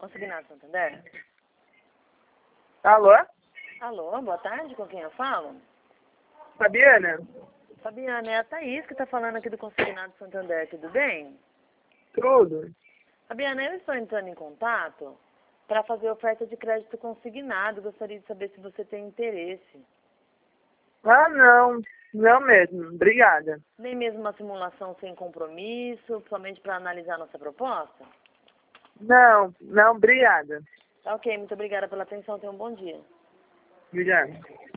Consignado Santander? Alô? Alô, boa tarde, com quem eu falo? Fabiana? Fabiana, é a Thaís que está falando aqui do Consignado Santander, tudo bem? Tudo? Fabiana, eu estou entrando em contato para fazer oferta de crédito consignado. Gostaria de saber se você tem interesse. Ah, não. Não mesmo. Obrigada. Nem mesmo uma simulação sem compromisso, somente para analisar nossa proposta? Não, não, obrigada. Tá ok, muito obrigada pela atenção, tenha um bom dia. Obrigada.